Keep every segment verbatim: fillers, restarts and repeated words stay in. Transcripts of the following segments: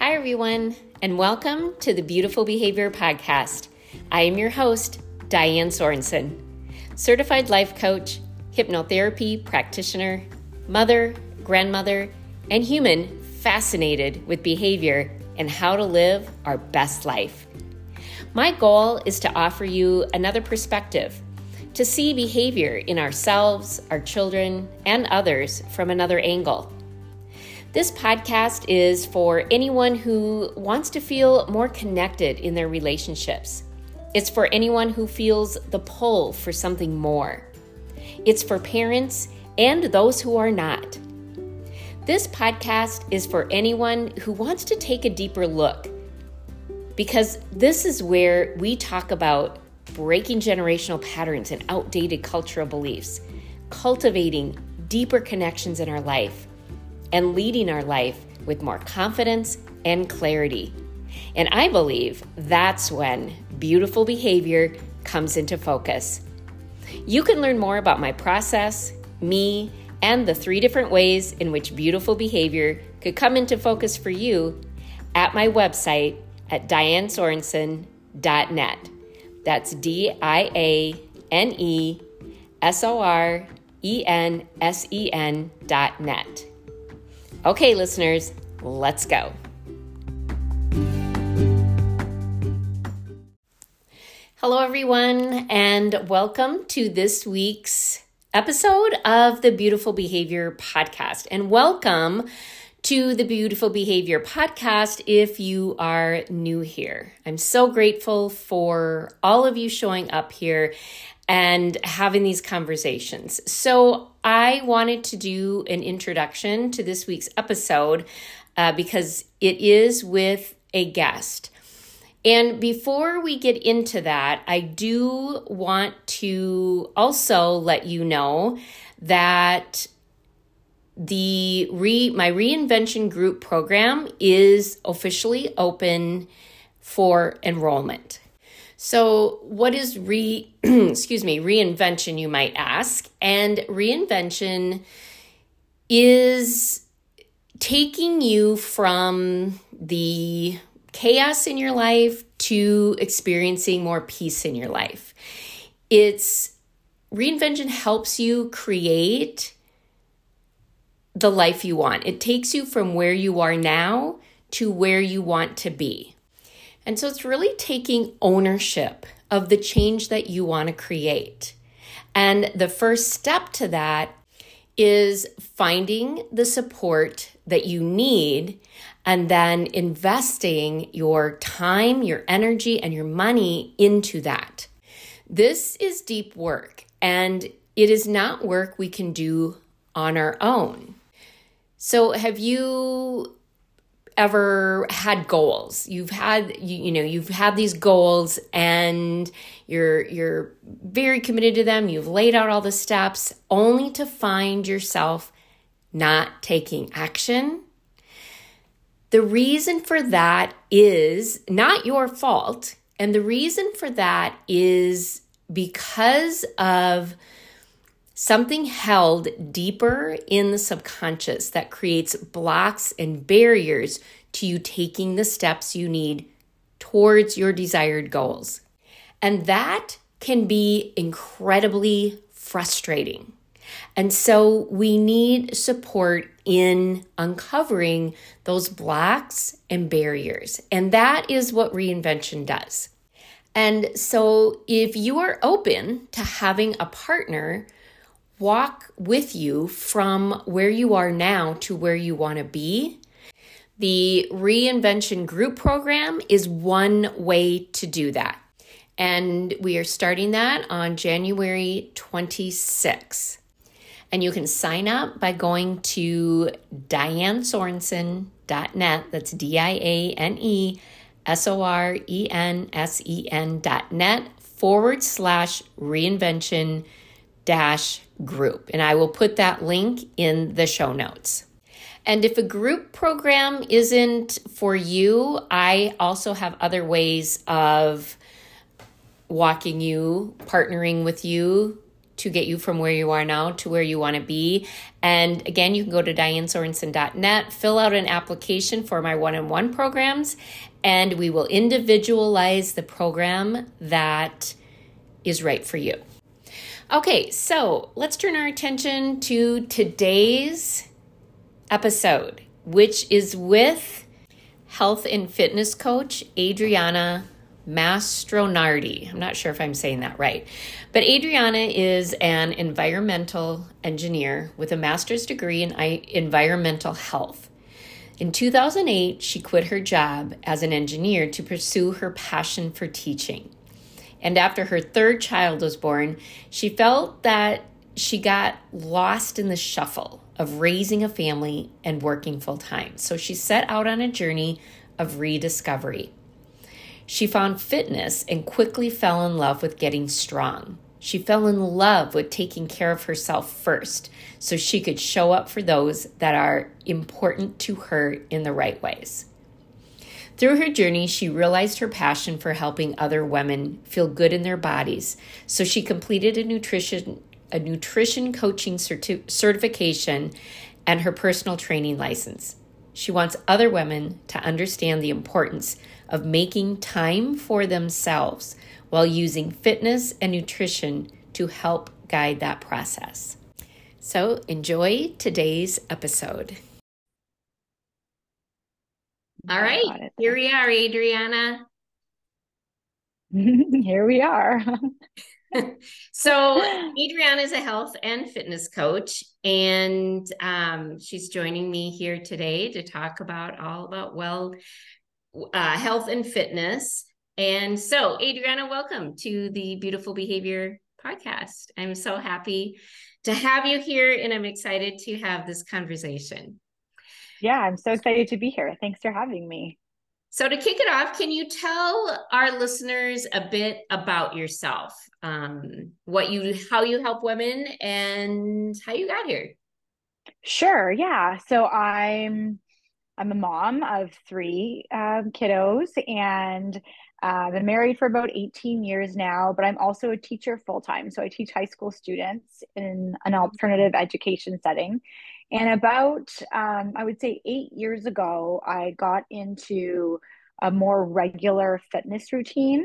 Hi, everyone, and welcome to the Beautiful Behavior Podcast. I am your host, Diane Sorensen, certified life coach, hypnotherapy practitioner, mother, grandmother, and human fascinated with behavior and how to live our best life. My goal is to offer you another perspective, to see behavior in ourselves, our children, and others from another angle. This podcast is for anyone who wants to feel more connected in their relationships. It's for anyone who feels the pull for something more. It's for parents and those who are not. This podcast is for anyone who wants to take a deeper look, because this is where we talk about breaking generational patterns and outdated cultural beliefs, cultivating deeper connections in our life, and leading our life with more confidence and clarity. And I believe that's when beautiful behavior comes into focus. You can learn more about my process, me, and the three different ways in which beautiful behavior could come into focus for you at my website at diane sorensen dot net. That's D I A N E S O R E N S E N dot net. Okay, listeners, let's go. Hello, everyone, and welcome to this week's episode of the Beautiful Behavior Podcast. And welcome to the Beautiful Behavior Podcast if you are new here. I'm so grateful for all of you showing up here and having these conversations. So I wanted to do an introduction to this week's episode uh, because it is with a guest. And before we get into that, I do want to also let you know that the re my reinvention group program is officially open for enrollment. So what is re, excuse me, reinvention, you might ask? And reinvention is taking you from the chaos in your life to experiencing more peace in your life. It's reinvention helps you create the life you want. It takes you from where you are now to where you want to be. And so it's really taking ownership of the change that you want to create. And the first step to that is finding the support that you need and then investing your time, your energy, and your money into that. This is deep work, and it is not work we can do on our own. So have you ever had goals? You've had, you, you know, you've had these goals and you're, you're very committed to them. You've laid out all the steps only to find yourself not taking action. The reason for that is not your fault. And the reason for that is because of something held deeper in the subconscious that creates blocks and barriers to you taking the steps you need towards your desired goals. And that can be incredibly frustrating. And so we need support in uncovering those blocks and barriers. And that is what reinvention does. And so if you are open to having a partner walk with you from where you are now to where you want to be, the Reinvention Group Program is one way to do that. And we are starting that on January twenty-sixth. And you can sign up by going to diane sorensen dot net. That's D I A N E S O R E N S E N dot net forward slash reinvention dash group. And I will put that link in the show notes. And if a group program isn't for you, I also have other ways of walking you, partnering with you to get you from where you are now to where you want to be. And again, you can go to diane sorensen dot net, fill out an application for my one-on-one programs, and we will individualize the program that is right for you. Okay, so let's turn our attention to today's episode, which is with health and fitness coach Adriana Mastronardi. I'm not sure if I'm saying that right, but Adriana is an environmental engineer with a master's degree in environmental health. In two thousand eight, she quit her job as an engineer to pursue her passion for teaching. And after her third child was born, she felt that she got lost in the shuffle of raising a family and working full time. So she set out on a journey of rediscovery. She found fitness and quickly fell in love with getting strong. She fell in love with taking care of herself first so she could show up for those that are important to her in the right ways. Through her journey, she realized her passion for helping other women feel good in their bodies. So she completed a nutrition a nutrition coaching certi- certification and her personal training license. She wants other women to understand the importance of making time for themselves while using fitness and nutrition to help guide that process. So enjoy today's episode. All right, here we are, Adriana. Here we are. So Adriana is a health and fitness coach, and um, she's joining me here today to talk about all about well, uh, health and fitness. And so, Adriana, welcome to the Beautiful Behavior Podcast. I'm so happy to have you here, and I'm excited to have this conversation. Yeah, I'm so excited to be here. Thanks for having me. So to kick it off, can you tell our listeners a bit about yourself, um, what you, how you help women, and how you got here? Sure. Yeah. So I'm I'm a mom of three um, kiddos, and uh, I've been married for about eighteen years now. But I'm also a teacher full time. So I teach high school students in an alternative education setting. And about, um, I would say eight years ago, I got into a more regular fitness routine.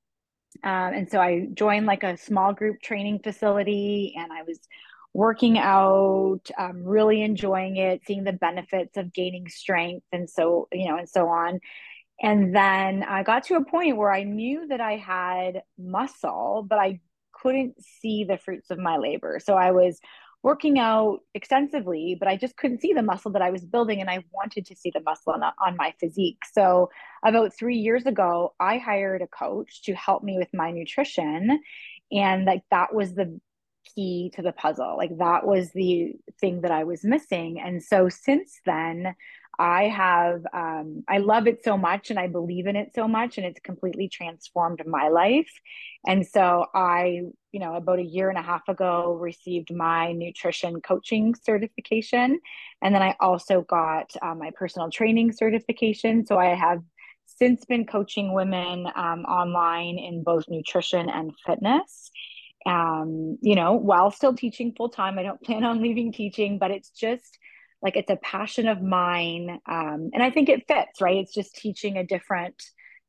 Um, and so I joined like a small group training facility, and I was working out, um, really enjoying it, seeing the benefits of gaining strength, and so, you know, and so on. And then I got to a point where I knew that I had muscle, but I couldn't see the fruits of my labor. So I was working out extensively, but I just couldn't see the muscle that I was building. And I wanted to see the muscle on, on my physique. So about three years ago, I hired a coach to help me with my nutrition. And like that was the key to the puzzle. Like that was the thing that I was missing. And so since then, I have, um, I love it so much and I believe in it so much, and it's completely transformed my life. And so I, you know, about a year and a half ago, received my nutrition coaching certification. And then I also got uh, my personal training certification. So I have since been coaching women um, online in both nutrition and fitness. Um, you know, while still teaching full time. I don't plan on leaving teaching, but it's just like it's a passion of mine. Um, and I think it fits, right? It's just teaching a different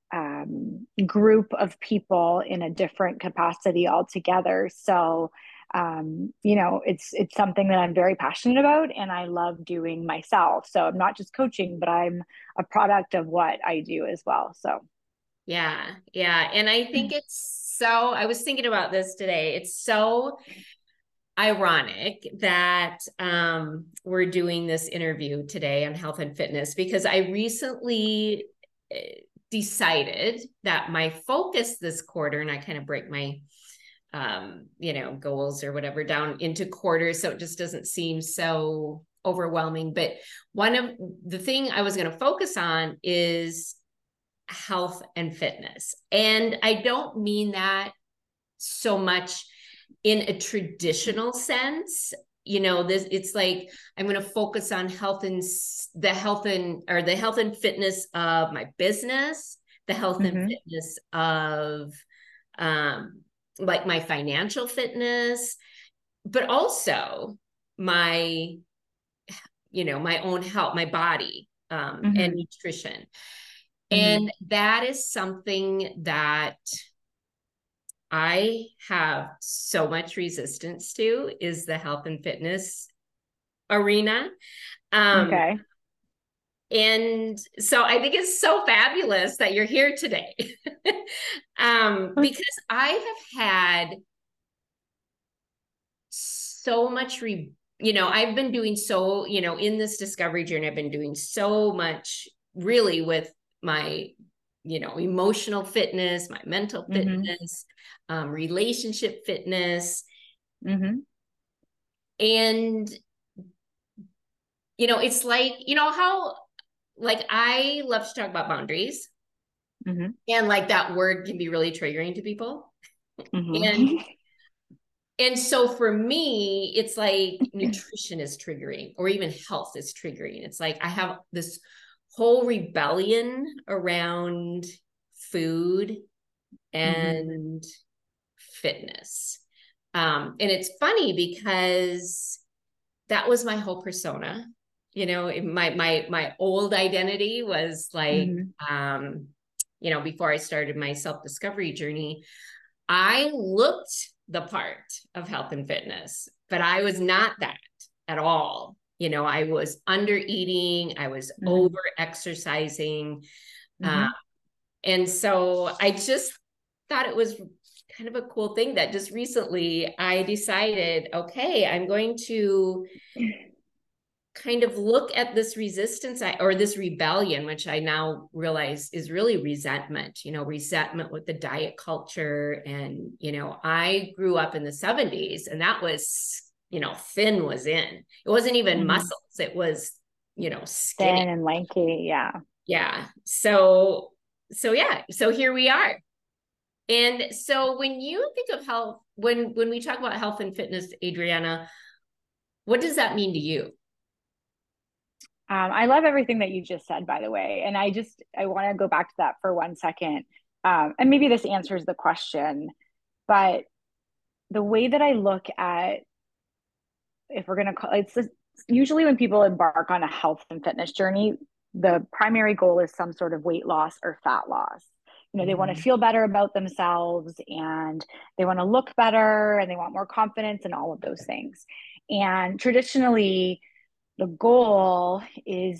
um, group of people in a different capacity altogether. So, um, you know, it's it's something that I'm very passionate about and I love doing myself. So I'm not just coaching, but I'm a product of what I do as well. So yeah, yeah. And I think it's so, I was thinking about this today. It's so ironic that um, we're doing this interview today on health and fitness, because I recently decided that my focus this quarter, and I kind of break my, um, you know, goals or whatever down into quarters, so it just doesn't seem so overwhelming. But one of the thing I was going to focus on is health and fitness. And I don't mean that so much in a traditional sense. You know, this, it's like, I'm going to focus on health and the health and, or the health and fitness of my business, the health mm-hmm. and fitness of, um, like my financial fitness. but also my, you know, my own health, my body, um, and Mm-hmm. nutrition. Mm-hmm. And that is something that I have so much resistance to, is the health and fitness arena. Um, Okay. and so I think it's so fabulous that you're here today. um, because I have had so much re you know, I've been doing so, you know, in this discovery journey, I've been doing so much really with my, you know, emotional fitness, my mental Mm-hmm. fitness, um, relationship fitness. Mm-hmm. And, you know, it's like, you know, how, like, I love to talk about boundaries. Mm-hmm. And like that word can be really triggering to people. And Mm-hmm. And so for me, it's like nutrition is triggering, or even health is triggering. It's like I have this whole rebellion around food Mm-hmm. and fitness. Um, and it's funny because that was my whole persona. You know, my my my old identity was like, Mm-hmm. um, you know, before I started my self-discovery journey, I looked the part of health and fitness, but I was not that at all. You know, I was under eating, I was Mm-hmm. over exercising. Uh, Mm-hmm. and so I just thought it was kind of a cool thing that just recently I decided, okay, I'm going to kind of look at this resistance or this rebellion, which I now realize is really resentment, you know, resentment with the diet culture. And, you know, I grew up in the seventies, and that was, you know, thin was in. It wasn't even Mm-hmm. muscles, it was, you know, skinny. Thin and lanky. Yeah. Yeah. So, so yeah, so here we are. And so when you think of health, when when we talk about health and fitness, Adriana, what does that mean to you? Um, I love everything that you just said, by the way. And I just, I want to go back to that for one second. Um, and maybe this answers the question, but the way that I look at, if we're going to call it's this, usually when people embark on a health and fitness journey, the primary goal is some sort of weight loss or fat loss. You know, they want to Mhm. feel better about themselves, and they want to look better, and they want more confidence and all of those things. And traditionally, the goal is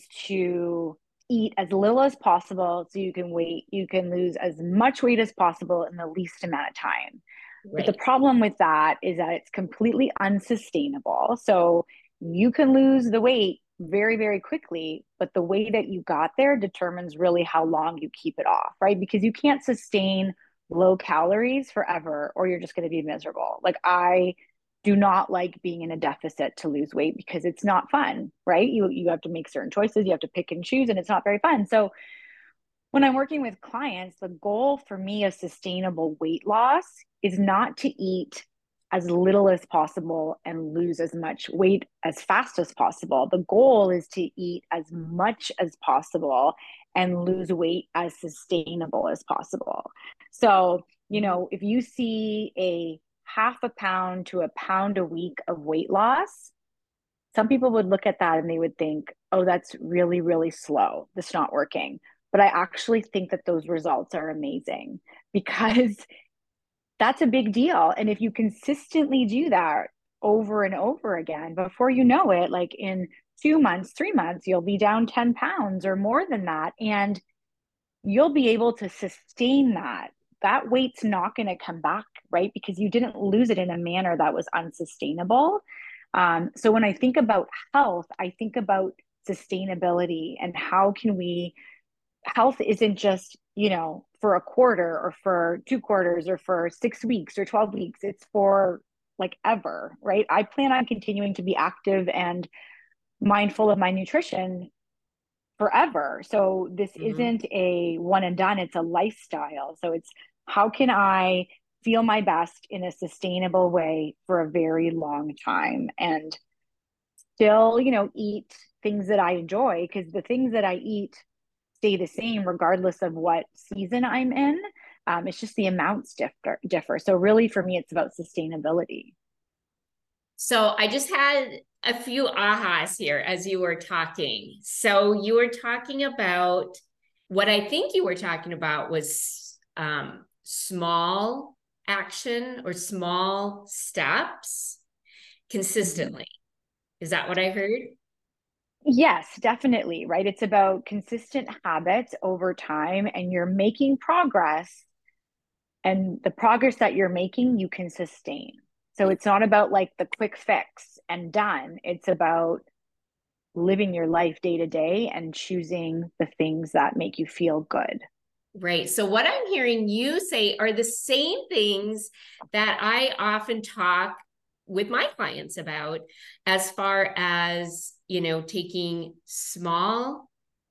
to eat as little as possible so you can weight you can lose as much weight as possible in the least amount of time. But the Right. problem with that is that it's completely unsustainable. So you can lose the weight very, very quickly, but the way that you got there determines really how long you keep it off, right? Because you can't sustain low calories forever, or you're just going to be miserable. Like, I do not like being in a deficit to lose weight because it's not fun, right? You you have to make certain choices, you have to pick and choose, and it's not very fun. So when I'm working with clients, the goal for me of sustainable weight loss is not to eat as little as possible and lose as much weight as fast as possible. The goal is to eat as much as possible and lose weight as sustainable as possible. So, you know, if you see a half a pound to a pound a week of weight loss, some people would look at that and they would think, oh, that's really, really slow. That's not working. But I actually think that those results are amazing because that's a big deal. And if you consistently do that over and over again, before you know it, like in two months, three months, you'll be down ten pounds or more than that. And you'll be able to sustain that. That weight's not going to come back, right? Because you didn't lose it in a manner that was unsustainable. Um, so when I think about health, I think about sustainability and how can we, health isn't just, you know, for a quarter or for two quarters or for six weeks or twelve weeks. It's for like ever, right? I plan on continuing to be active and mindful of my nutrition forever. So this Mhm. isn't a one and done, it's a lifestyle. So it's how can I feel my best in a sustainable way for a very long time and still, you know, eat things that I enjoy, because the things that I eat stay the same regardless of what season I'm in. Um, it's just the amounts differ differ. So really for me it's about sustainability. So I just had a few ahas here as you were talking. So you were talking about what I think you were talking about was um, small action or small steps Mhm. consistently. Is that what I heard? Yes, definitely, right? It's about consistent habits over time, and you're making progress, and the progress that you're making, you can sustain. So it's not about like the quick fix and done. It's about living your life day to day and choosing the things that make you feel good. Right. So what I'm hearing you say are the same things that I often talk with my clients about as far as, you know, taking small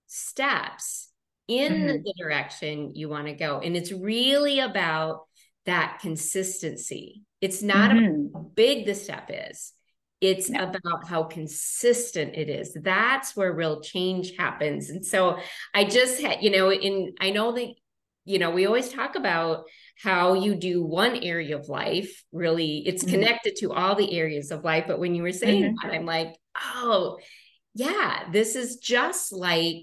steps in Mm-hmm. the direction you want to go. And it's really about that consistency. It's not about Mm-hmm. how big the step is. It's No. about how consistent it is. That's where real change happens. And so I just had, you know, in I know that, you know, we always talk about how you do one area of life, really, it's Mm-hmm. connected to all the areas of life. But when you were saying Mm-hmm. that, I'm like, oh, yeah, this is just like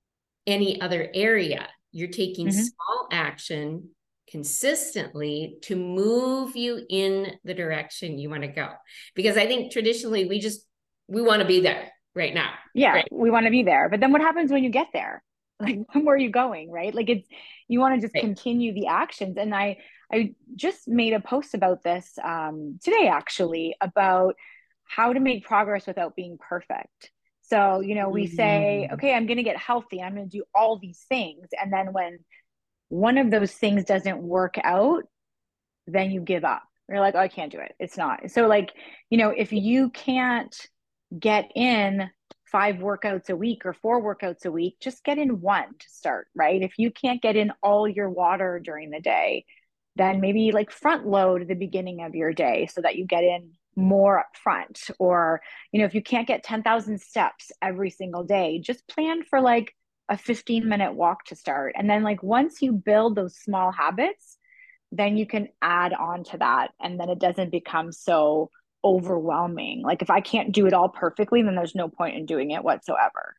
any other area. You're taking Mm-hmm. small action consistently to move you in the direction you want to go. Because I think traditionally we just we want to be there right now. Yeah, Right. we want to be there. But then what happens when you get there? Like, where are you going, right? Like it's you want to just Right. continue the actions. And I I just made a post about this um, today, actually, about how to make progress without being perfect. So, you know, we say, Mm. okay, I'm going to get healthy. I'm going to do all these things. And then when one of those things doesn't work out, then you give up. You're like, oh, I can't do it. It's not. So, like, you know, if you can't get in five workouts a week or four workouts a week, just get in one to start, right? If you can't get in all your water during the day, then maybe like front load the beginning of your day so that you get in more up front. Or, you know, if you can't get ten thousand steps every single day, just plan for like a fifteen minute walk to start. And then, like, once you build those small habits, then you can add on to that. And then it doesn't become so overwhelming. Like, if I can't do it all perfectly, then there's no point in doing it whatsoever.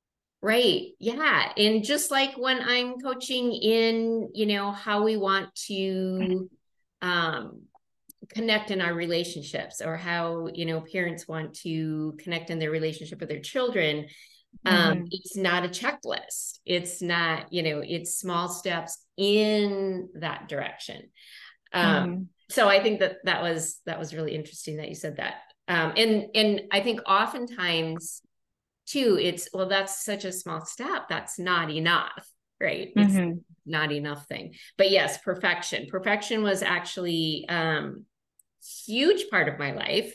Right. Yeah. And just like when I'm coaching in, you know, how we want to um connect in our relationships or how, you know, parents want to connect in their relationship with their children, um, Mm-hmm. it's not a checklist. It's not, you know, it's small steps in that direction. Um, Mm-hmm. so I think that that was that was really interesting that you said that. Um, and and I think oftentimes too, it's well, that's such a small step. That's not enough, right? It's Mm-hmm. not enough thing. But yes, perfection. Perfection was actually um huge part of my life.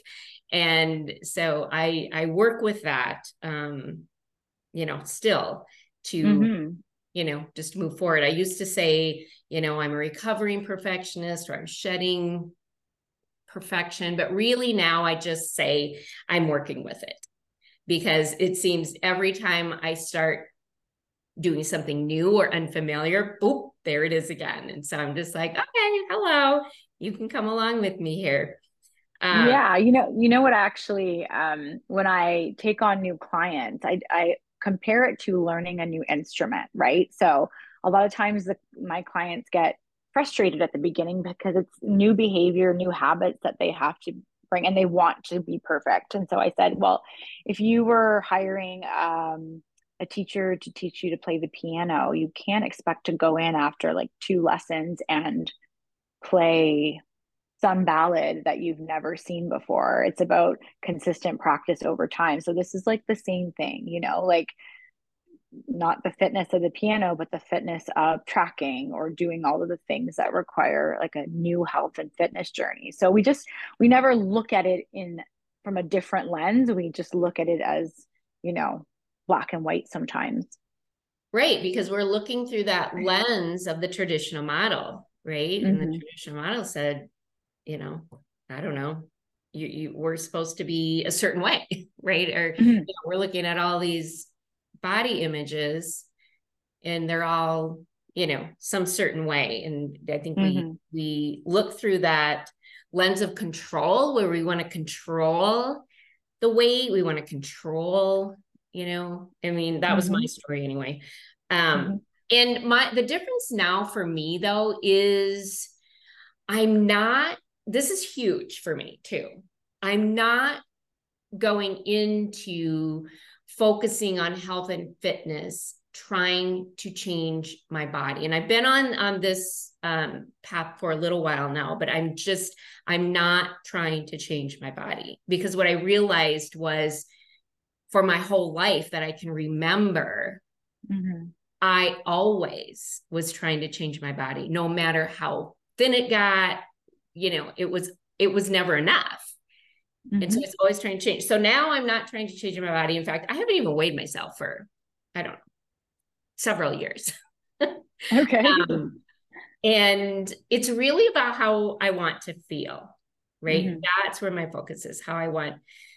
And so I I work with that um, you know, still to, Mm-hmm. you know, just move forward. I used to say, you know, I'm a recovering perfectionist or I'm shedding perfection, but really now I just say I'm working with it because it seems every time I start doing something new or unfamiliar, boop, there it is again. And so I'm just like, okay, hello, you can come along with me here. Um, Yeah, you know, you know what actually, um, when I take on new clients, I I compare it to learning a new instrument, right? So a lot of times the, my clients get frustrated at the beginning because it's new behavior, new habits that they have to bring, and they want to be perfect. And so I said, well, if you were hiring um, a teacher to teach you to play the piano, you can't expect to go in after like two lessons and play some ballad that you've never seen before. It's about consistent practice over time. So this is like the same thing, you know, like not the fitness of the piano, but the fitness of tracking or doing all of the things that require like a new health and fitness journey. So we just we never look at it in from a different lens. We just look at it as, you know, black and white sometimes. right, because we're looking through that lens of the traditional model, right? And the Mm-hmm. traditional model said, you know, I don't know, you, you we're supposed to be a certain way, right? Or you Mm-hmm. know, we're looking at all these body images and they're all, you know, some certain way. And I think we Mm-hmm. we look through that lens of control where we want to control the weight. We want to control, you know, I mean, that was my Mm-hmm. story anyway. Mm-hmm. Um, and my, the difference now for me though, is I'm not, this is huge for me too. I'm not going into focusing on health and fitness, trying to change my body. And I've been on on this um, path for a little while now, but I'm just, I'm not trying to change my body, because what I realized was, for my whole life that I can remember, Mm-hmm. I always was trying to change my body, no matter how thin it got. You know, it was, it was never enough. And so Mm-hmm. it's always trying to change. So now I'm not trying to change my body. In fact, I haven't even weighed myself for, I don't know, several years. Okay. um, and it's really about how I want to feel, right? Mm-hmm. That's where my focus is, how I want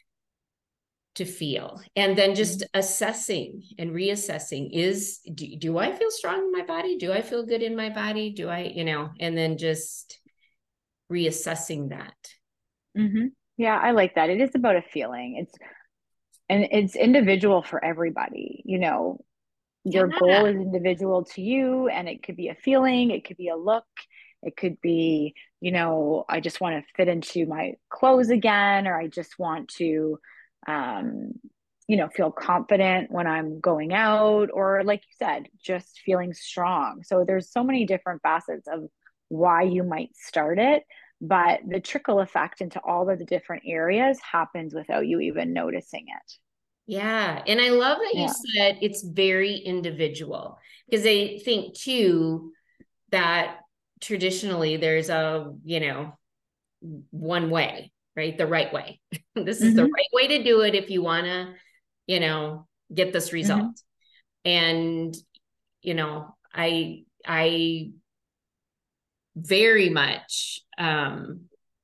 to feel. And then just Mm-hmm. assessing and reassessing is, do, do I feel strong in my body? Do I feel good in my body? Do I, you know, and then just reassessing that. Mm-hmm. Yeah, I like that. It is about a feeling. It's and it's individual for everybody. You know, your goal Yeah. is individual to you, and it could be a feeling, it could be a look, it could be, you know, I just want to fit into my clothes again, or I just want to, um, you know, feel confident when I'm going out, or like you said, just feeling strong. So there's so many different facets of why you might start it, but the trickle effect into all of the different areas happens without you even noticing it. Yeah. And I love that you Yeah. said it's very individual, because I think too that traditionally there's a, you know, one way, right? The right way. This is the Mm-hmm. right way to do it if you want to, you know, get this result. Mm-hmm. And, you know, I, I very much, um,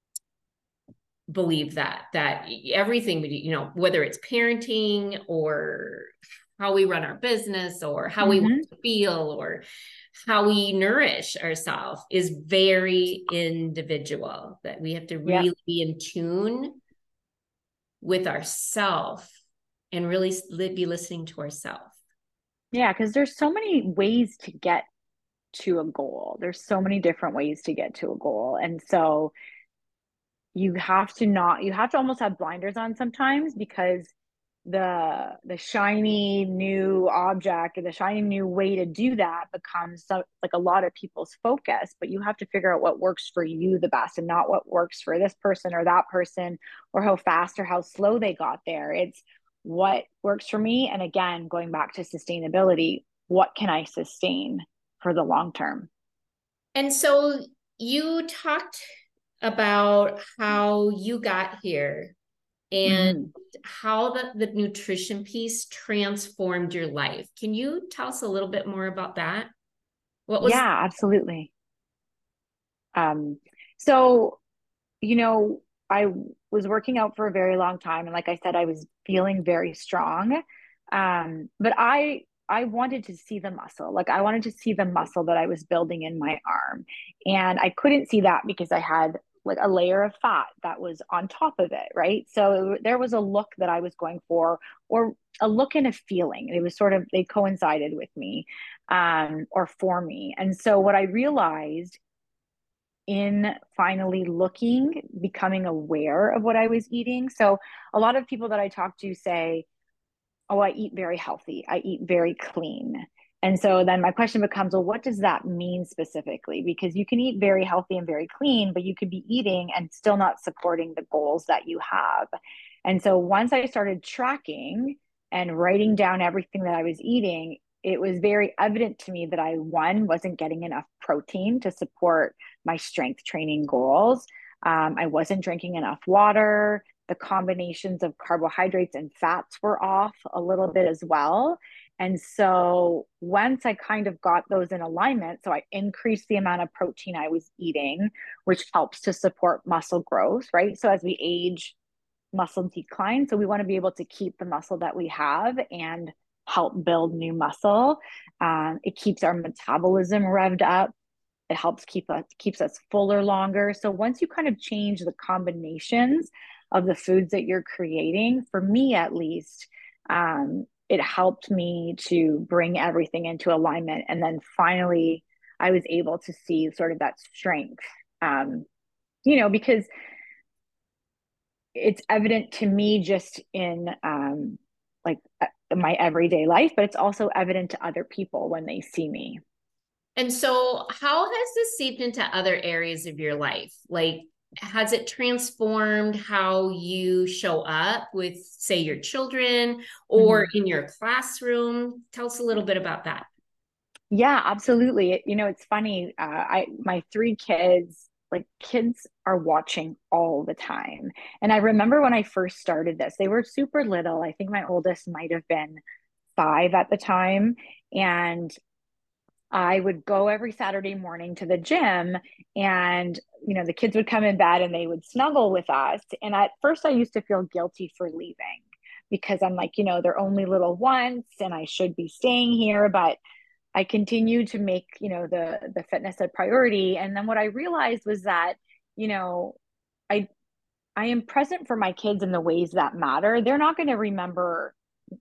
believe that that everything we do, you know, whether it's parenting or how we run our business or how we want Mm-hmm. to feel or how we nourish ourselves, is very individual, that we have to Yeah. really be in tune with ourselves and really be listening to ourselves. Yeah, because there's so many ways to get to a goal. There's so many different ways to get to a goal. And so you have to not, you have to almost have blinders on sometimes, because the the shiny new object or the shiny new way to do that becomes so, like a lot of people's focus, but you have to figure out what works for you the best, and not what works for this person or that person, or how fast or how slow they got there. It's what works for me, and again, going back to sustainability, what can I sustain for the long term? And so you talked about how you got here and Mm-hmm. how the, the nutrition piece transformed your life. Can you tell us a little bit more about that? What was, Yeah, absolutely. Um, so, you know, I was working out for a very long time, and like I said, I was feeling very strong. Um, but I I wanted to see the muscle. Like I wanted to see the muscle that I was building in my arm. And I couldn't see that because I had like a layer of fat that was on top of it, right? So there was a look that I was going for, or a look and a feeling. It was sort of, they coincided with me, um, or for me. And so what I realized in finally looking, becoming aware of what I was eating. So a lot of people that I talk to say, oh, I eat very healthy, I eat very clean. And so then my question becomes, well, what does that mean specifically? Because you can eat very healthy and very clean, but you could be eating and still not supporting the goals that you have. And so once I started tracking and writing down everything that I was eating, it was very evident to me that I, one, wasn't getting enough protein to support my strength training goals. Um, I wasn't drinking enough water. The combinations of carbohydrates and fats were off a little bit as well. And so once I kind of got those in alignment, so I increased the amount of protein I was eating, which helps to support muscle growth, right? So as we age, muscle decline. So we want to be able to keep the muscle that we have and help build new muscle. Um, it keeps our metabolism revved up. It helps keep us keeps us fuller longer. So once you kind of change the combinations of the foods that you're creating, for me at least, um, it helped me to bring everything into alignment. And then finally, I was able to see sort of that strength, um, you know, because it's evident to me just in um, like uh, my everyday life, but it's also evident to other people when they see me. And so, how has this seeped into other areas of your life? Like, has it transformed how you show up with, say, your children or Mhm. in your classroom? Tell us a little bit about that. Yeah, absolutely. It- You know, it's funny. Uh, I my three kids, like kids are watching all the time. And I remember when I first started this, they were super little. I think my oldest might have been five at the time. And I would go every Saturday morning to the gym, and you know the kids would come in bed and they would snuggle with us. And at first I used to feel guilty for leaving because I'm like, you know, they're only little once and I should be staying here, but I continued to make, you know, the the fitness a priority. And then what I realized was that, you know, I I am present for my kids in the ways that matter. They're not going to remember,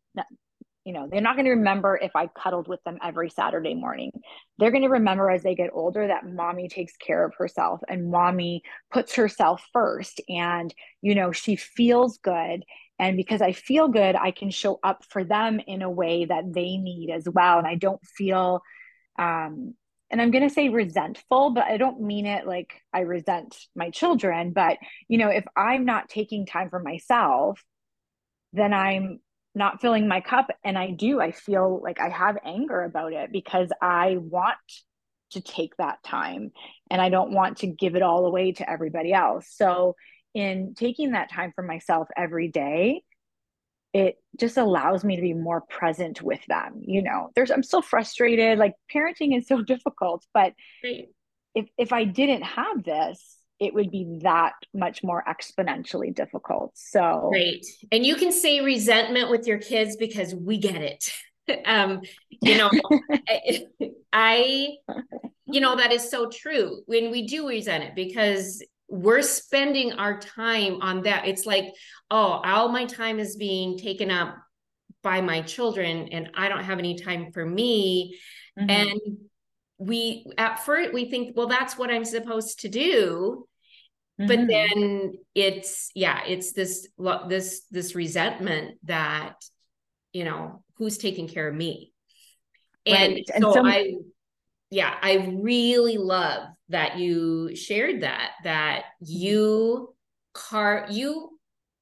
you know, they're not going to remember if I cuddled with them every Saturday morning. They're going to remember as they get older that mommy takes care of herself and mommy puts herself first. And, you know, she feels good. And because I feel good, I can show up for them in a way that they need as well. And I don't feel, um, and I'm going to say resentful, but I don't mean it like I resent my children. But, you know, if I'm not taking time for myself, then I'm not filling my cup. And I do, I feel like I have anger about it because I want to take that time and I don't want to give it all away to everybody else. So, in taking that time for myself every day, it just allows me to be more present with them. You know, there's, I'm still frustrated. Like parenting is so difficult, but Great. if, if I didn't have this, it would be that much more exponentially difficult. So, Great. And you can say resentment with your kids because we get it. um, you know, I, I, you know, that is so true when we do resent it because we're spending our time on that. It's like, oh, all my time is being taken up by my children and I don't have any time for me. mm-hmm. And we, at first, we think, well, that's what I'm supposed to do, but Mm-hmm. then it's yeah it's this this this resentment that you know who's taking care of me. And Right. And so so, I yeah I really love that you shared that that you car you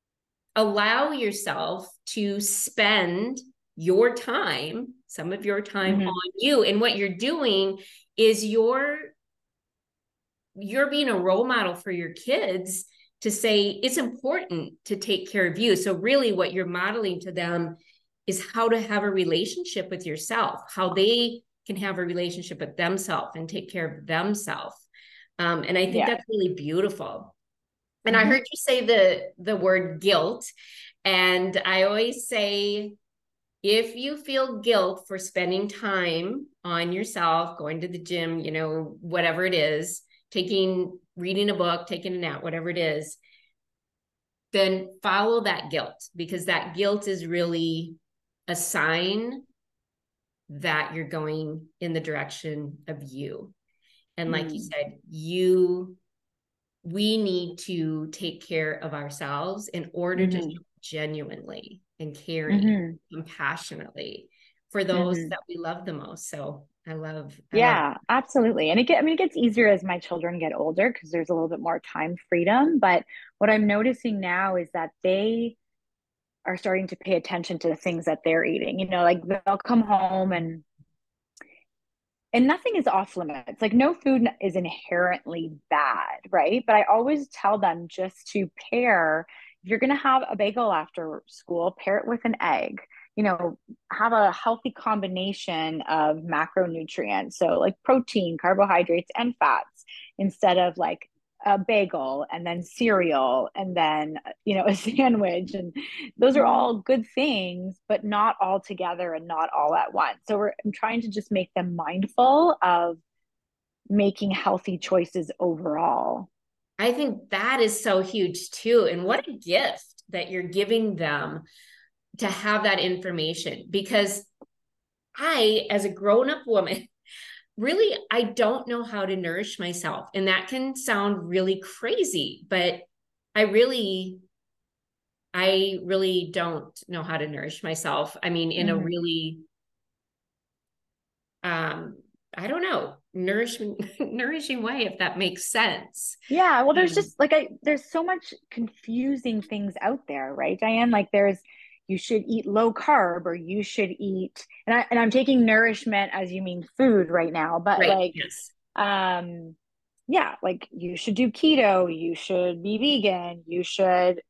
allow yourself to spend your time, some of your time, mm-hmm. on you. And what you're doing is you're you're being a role model for your kids to say it's important to take care of you. So really what you're modeling to them is how to have a relationship with yourself, how they can have a relationship with themselves and take care of themselves. Um, and I think Yeah. that's really beautiful. And I Mm-hmm. heard you say the the word guilt. And I always say, if you feel guilt for spending time on yourself, going to the gym, you know, whatever it is, taking, reading a book, taking a nap, whatever it is, then follow that guilt because that guilt is really a sign that you're going in the direction of you. And like you Mm-hmm. said, you, we need to take care of ourselves in order to Mm-hmm. show genuinely and caring, Mm-hmm. compassionately for those Mm-hmm. that we love the most. So I love, I love. Yeah, absolutely. And it get, I mean, it gets easier as my children get older because there's a little bit more time freedom. But what I'm noticing now is that they are starting to pay attention to the things that they're eating. You know, like they'll come home and and nothing is off limits. Like no food is inherently bad, right? But I always tell them just to pair, if you're going to have a bagel after school, pair it with an egg. You know, have a healthy combination of macronutrients. So like protein, carbohydrates, and fats instead of like a bagel and then cereal and then, you know, a sandwich. And those are all good things, but not all together and not all at once. So we're I'm trying to just make them mindful of making healthy choices overall. I think that is so huge too. And what a gift that you're giving them to have that information. Because I, as a grown up woman, really, I don't know how to nourish myself. And that can sound really crazy, but I really, I really don't know how to nourish myself. I mean, in a Mm-hmm. really, um, I don't know, nourishing, nourishing way, if that makes sense. Yeah, well, there's Um, just like I there's so much confusing things out there, right, Diane? Like there's you should eat low carb or you should eat and I and I'm taking nourishment as you mean food right now, but right. like Yes. um yeah, like you should do keto, you should be vegan, you should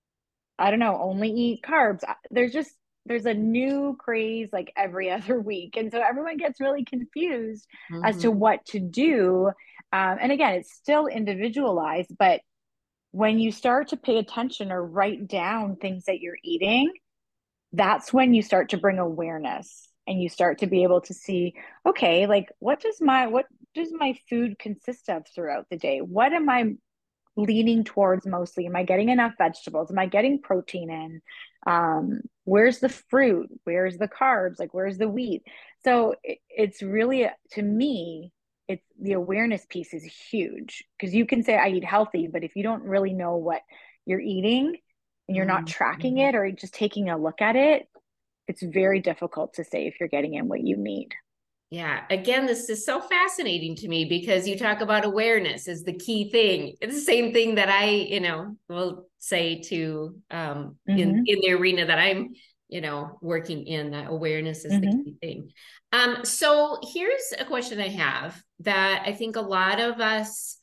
I don't know, only eat carbs. There's just there's a new craze like every other week. And so everyone gets really confused as to Mm-hmm. what to do. Um, and again, it's still individualized, but when you start to pay attention or write down things that you're eating, that's when you start to bring awareness and you start to be able to see, okay, like what does my what does my food consist of throughout the day? What am I leaning towards mostly? Am I getting enough vegetables? Am I getting protein in? Um, where's the fruit? Where's the carbs? Like, where's the wheat? So it, it's really, to me, it's the awareness piece is huge because you can say, I eat healthy, but if you don't really know what you're eating and you're not tracking Mm-hmm. it or just taking a look at it, it's very difficult to say if you're getting in what you need. Yeah. Again, this is so fascinating to me because you talk about awareness is the key thing. It's the same thing that I, you know, will say to um in Mm-hmm. in the arena that I'm, you know, working in, that awareness is the Mm-hmm. key thing. Um, so here's a question I have that I think a lot of us,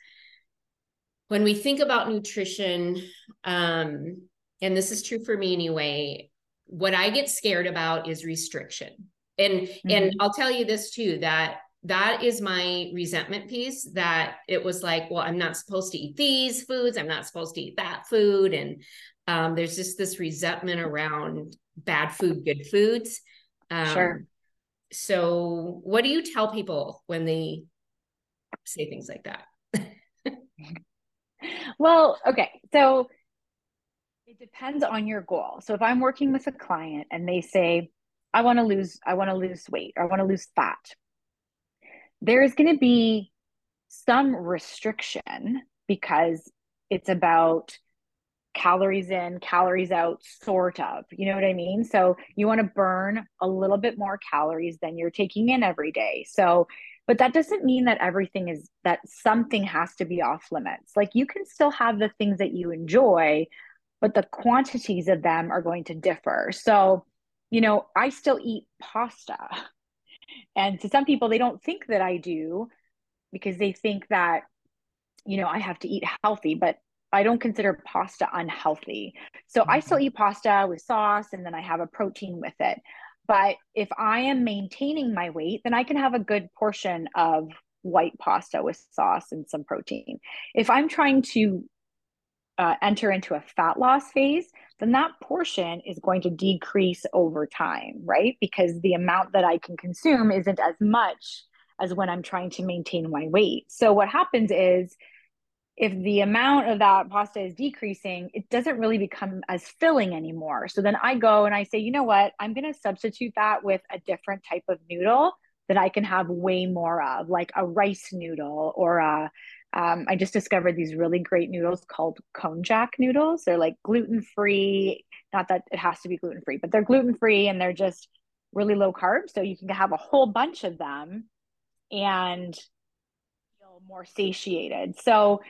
when we think about nutrition, um, and this is true for me anyway, what I get scared about is restriction. And and Mm-hmm. I'll tell you this too, that that is my resentment piece, that it was like, well, I'm not supposed to eat these foods, I'm not supposed to eat that food. And um, there's just this resentment around bad food, good foods. Sure. Um, so what do you tell people when they say things like that? Well, okay. So it depends on your goal. So if I'm working with a client and they say, I want to lose, I want to lose weight, or I want to lose fat, there is going to be some restriction because it's about calories in, calories out, sort of. You know what I mean? So you want to burn a little bit more calories than you're taking in every day. So, but that doesn't mean that everything is that something has to be off limits. Like you can still have the things that you enjoy, but the quantities of them are going to differ. So, you know, I still eat pasta. And to some people, they don't think that I do because they think that, you know, I have to eat healthy, but I don't consider pasta unhealthy. So I still eat pasta with sauce and then I have a protein with it. But if I am maintaining my weight, then I can have a good portion of white pasta with sauce and some protein. If I'm trying to uh, enter into a fat loss phase, then that portion is going to decrease over time, right? Because the amount that I can consume isn't as much as when I'm trying to maintain my weight. So what happens is if the amount of that pasta is decreasing, it doesn't really become as filling anymore. So then I go and I say, you know what? I'm going to substitute that with a different type of noodle that I can have way more of, like a rice noodle or a. Um, I just discovered these really great noodles called Konjac noodles. They're like gluten free. Not that it has to be gluten free, but they're gluten free and they're just really low carb. So you can have a whole bunch of them and feel more satiated. So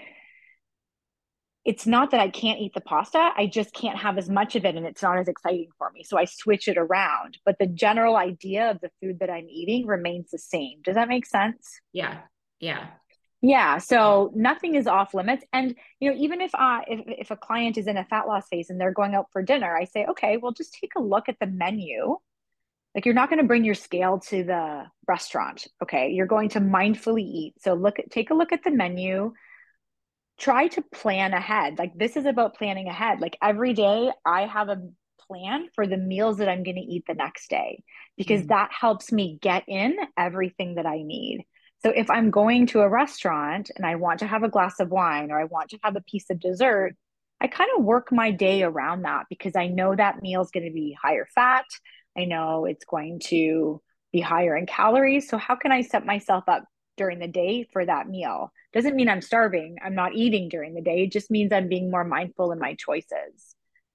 it's not that I can't eat the pasta. I just can't have as much of it and it's not as exciting for me. So I switch it around. But the general idea of the food that I'm eating remains the same. Does that make sense? Yeah. Yeah. Yeah, so nothing is off limits. And you know, even if I if, if a client is in a fat loss phase and they're going out for dinner, I say, okay, well just take a look at the menu. Like you're not going to bring your scale to the restaurant. Okay. You're going to mindfully eat. So look at take a look at the menu, try to plan ahead. Like this is about planning ahead. Like every day I have a plan for the meals that I'm going to eat the next day because Mm-hmm. that helps me get in everything that I need. So if I'm going to a restaurant and I want to have a glass of wine or I want to have a piece of dessert, I kind of work my day around that because I know that meal is going to be higher fat. I know it's going to be higher in calories. So how can I set myself up during the day for that meal? Doesn't mean I'm starving. I'm not eating during the day. It just means I'm being more mindful in my choices.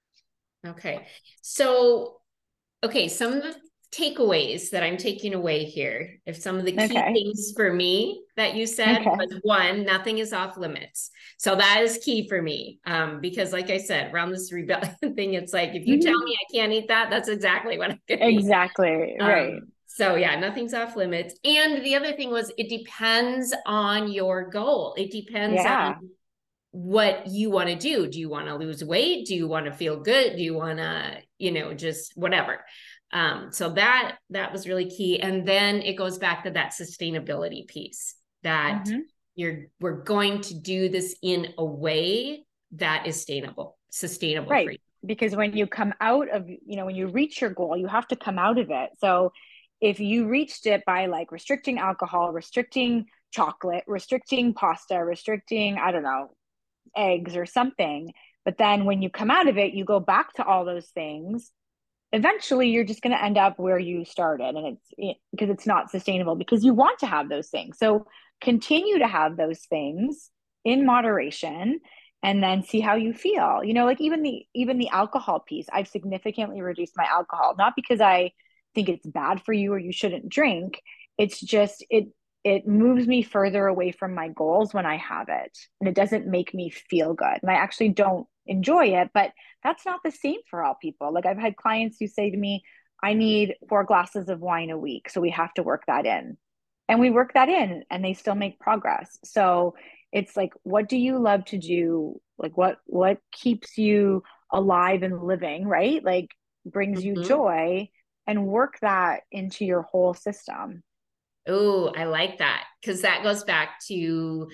Okay. So, okay, some of the takeaways that I'm taking away here, if some of the key Okay. things for me that you said Okay. was one, nothing is off limits. So that is key for me. Um, because like I said, around this rebellion thing, it's like, if you tell Mhm. me I can't eat that, that's exactly what I'm going to eat. Exactly. Right. Um, so yeah, nothing's off limits. And the other thing was it depends on your goal. It depends on Yeah. what you want to do. Do you want to lose weight? Do you want to feel good? Do you want to, you know, just whatever. Um, so that that was really key. And then it goes back to that sustainability piece that Hmm. you're we're going to do this in a way that is sustainable, sustainable for Right. you. Because when you come out of, you know, when you reach your goal, you have to come out of it. So if you reached it by like restricting alcohol, restricting chocolate, restricting pasta, restricting, I don't know, eggs or something, but then when you come out of it, you go back to all those things, eventually you're just going to end up where you started, and it's it, because it's not sustainable because you want to have those things. So continue to have those things in moderation and then see how you feel. You know, like even the even the alcohol piece, I've significantly reduced my alcohol, not because I think it's bad for you or you shouldn't drink. It's just it it moves me further away from my goals when I have it, and it doesn't make me feel good. And I actually don't enjoy it, but that's not the same for all people. Like I've had clients who say to me, I need four glasses of wine a week. So we have to work that in. And we work that in and they still make progress. So it's like, what do you love to do? Like what what keeps you alive and living, right? Like brings you Mm-hmm. joy, and work that into your whole system. Oh, I like that because that goes back to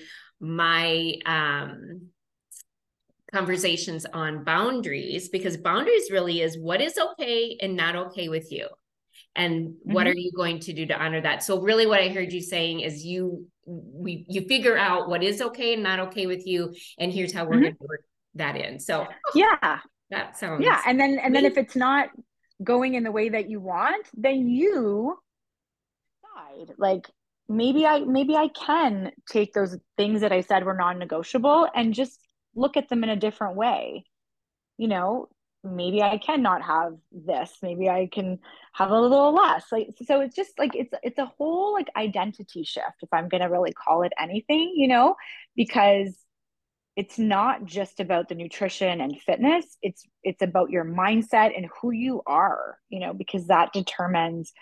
my um conversations on boundaries, because boundaries really is what is okay and not okay with you, and what Mm-hmm. are you going to do to honor that. So really what I heard you saying is you we you figure out what is okay and not okay with you, and here's how we're Mm-hmm. going to work that in. So Yeah. that Yeah. sounds And then and then if amazing. it's not going in the way that you want, then you decide, like maybe I maybe I can take those things that I said were non-negotiable and just look at them in a different way. You know, maybe I cannot have this. Maybe I can have a little less. Like so it's just like it's it's a whole like identity shift, if I'm gonna really call it anything, you know, because it's not just about the nutrition and fitness. It's it's about your mindset and who you are, you know, because that determines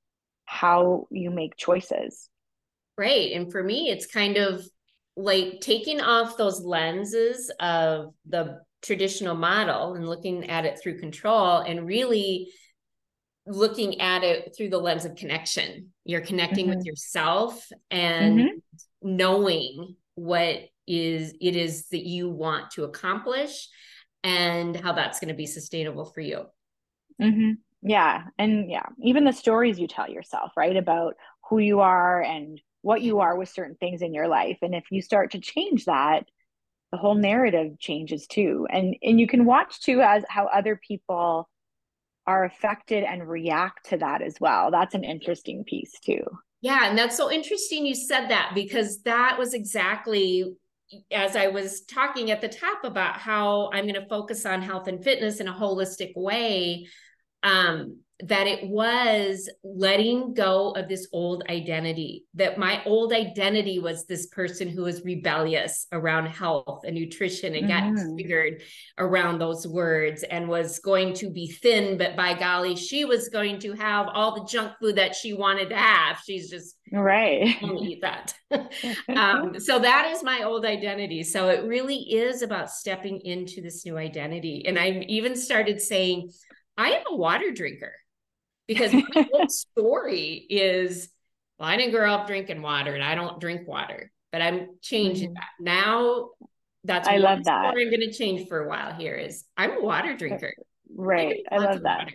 how you make choices. Right. And for me, it's kind of like taking off those lenses of the traditional model and looking at it through control, and really looking at it through the lens of connection. You're connecting with Mm-hmm. yourself and Mm-hmm. knowing what is it is that you want to accomplish and how that's going to be sustainable for you. Mm-hmm. Yeah. And yeah, even the stories you tell yourself, right, about who you are and what you are with certain things in your life. And if you start to change that, the whole narrative changes too. And and you can watch too as how other people are affected and react to that as well. That's an interesting piece too. Yeah, and that's so interesting you said that, because that was exactly as I was talking at the top about how I'm going to focus on health and fitness in a holistic way. Um, that it was letting go of this old identity, that my old identity was this person who was rebellious around health and nutrition and got Mm-hmm. triggered around those words and was going to be thin, but by golly, she was going to have all the junk food that she wanted to have. She's just Right. going to eat that. um, so that is my old identity. So it really is about stepping into this new identity. And I even started saying, I am a water drinker, because my whole story is, well, I didn't grow up drinking water and I don't drink water, but I'm changing Mm-hmm. that. Now that's I one love that. story I'm going to change for a while here is I'm a water drinker. I Right. drink I lots love of that. water.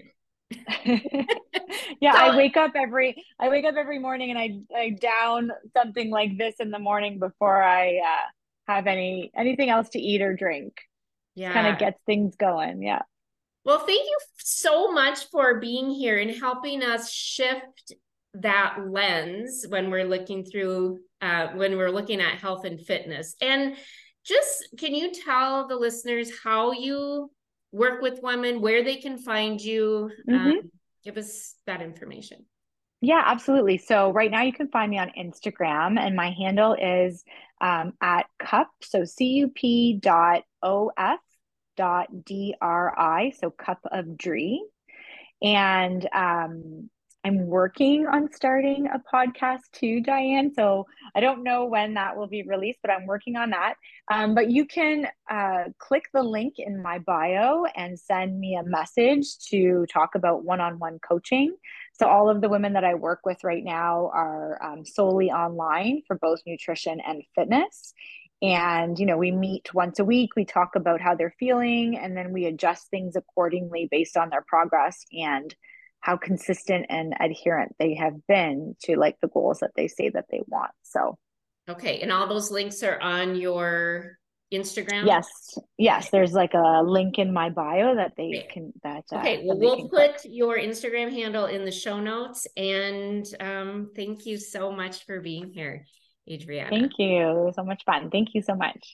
Yeah, I So, wake up every I wake up every morning and I I down something like this in the morning before I uh, have any anything else to eat or drink. Just kind of yeah. gets things going. Yeah. Well, thank you so much for being here and helping us shift that lens when we're looking through, uh, when we're looking at health and fitness. And just, can you tell the listeners how you work with women, where they can find you? Um, hmm give us that information. Yeah, absolutely. So right now you can find me on Instagram, and my handle is um, at cup. So C U P dot O F dot D R I. So cup of Dree. And um, I'm working on starting a podcast too, Diane. So I don't know when that will be released, but I'm working on that. Um, but you can uh, click the link in my bio and send me a message to talk about one on one coaching. So all of the women that I work with right now are um, solely online for both nutrition and fitness. And, you know, we meet once a week, we talk about how they're feeling, and then we adjust things accordingly based on their progress and how consistent and adherent they have been to like the goals that they say that they want. So, Okay. And all those links are on your Instagram? yes, yes, Okay. there's like a link in my bio that they Great. can that uh, Okay, well, that they we'll can click. put your Instagram handle in the show notes. And um, thank you so much for being here, Adriana. Thank you. It was so much fun. Thank you so much.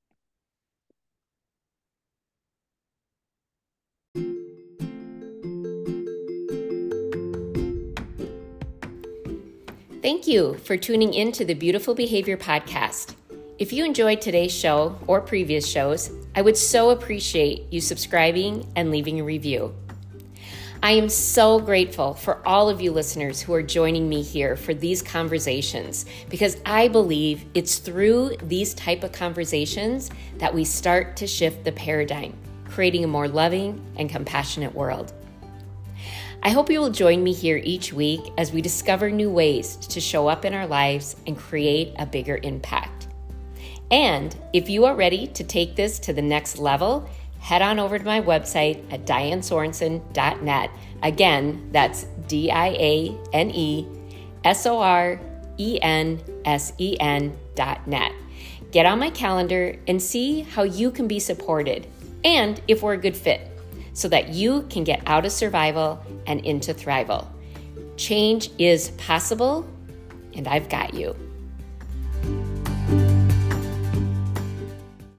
Thank you for tuning in to the Beautiful Behavior Podcast. If you enjoyed today's show or previous shows, I would so appreciate you subscribing and leaving a review. I am so grateful for all of you listeners who are joining me here for these conversations, because I believe it's through these type of conversations that we start to shift the paradigm, creating a more loving and compassionate world. I hope you will join me here each week as we discover new ways to show up in our lives and create a bigger impact. And if you are ready to take this to the next level, head on over to my website at diane sorensen dot net. Again, that's D I A N E S O R E N S E N dot net. Get on my calendar and see how you can be supported and if we're a good fit, so that you can get out of survival and into thrival. Change is possible, and I've got you.